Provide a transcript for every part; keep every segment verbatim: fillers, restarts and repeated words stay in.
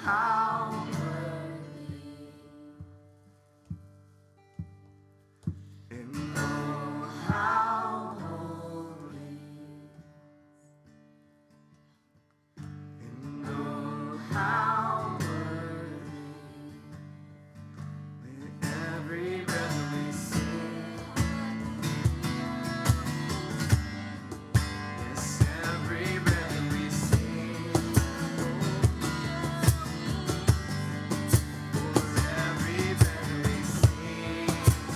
how worthy, and oh, how holy, and oh, how worthy, with every breath we sing. Yes, every breath we sing. For every breath we sing.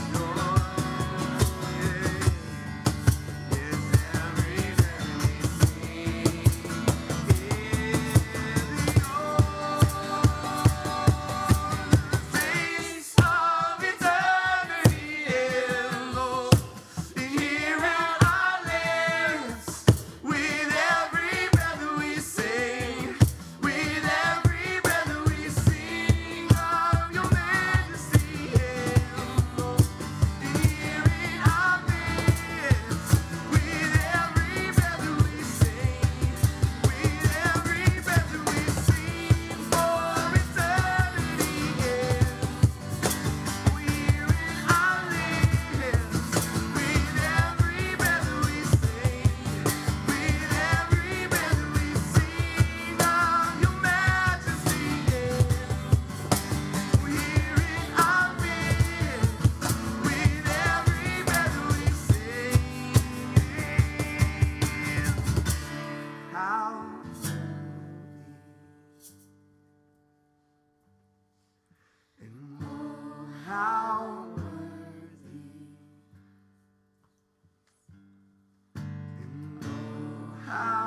Oh, yeah. Yes, every breath we sing. Face of eternity, and Lord, here in our lands, with every breath we sing, with every breath we sing of your majesty, and Lord, here in our lands, with every breath we sing, with every breath we sing for eternity, yeah. We're in our lands, with every breath we sing, with every breath we sing of your majesty, yeah. We're in our lands, with every breath we sing, how and oh, how worthy, and oh, how